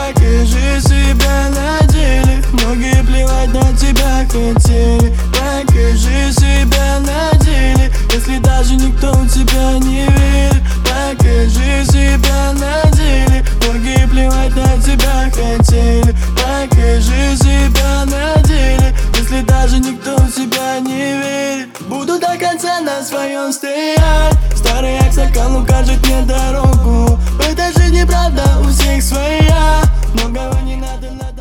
Покажи себя на деле. Многие плевать на тебя хотели. Покажи себя на деле, если даже никто в тебя не верит. Покажи себя на деле. Многие плевать на тебя хотели. Покажи себя на деле, если даже никто в тебя не верит. Буду до конца на своем стоять. Старый аксакал укажет мне дорогу. В этой жизни правда у всех своя. Многого не надо.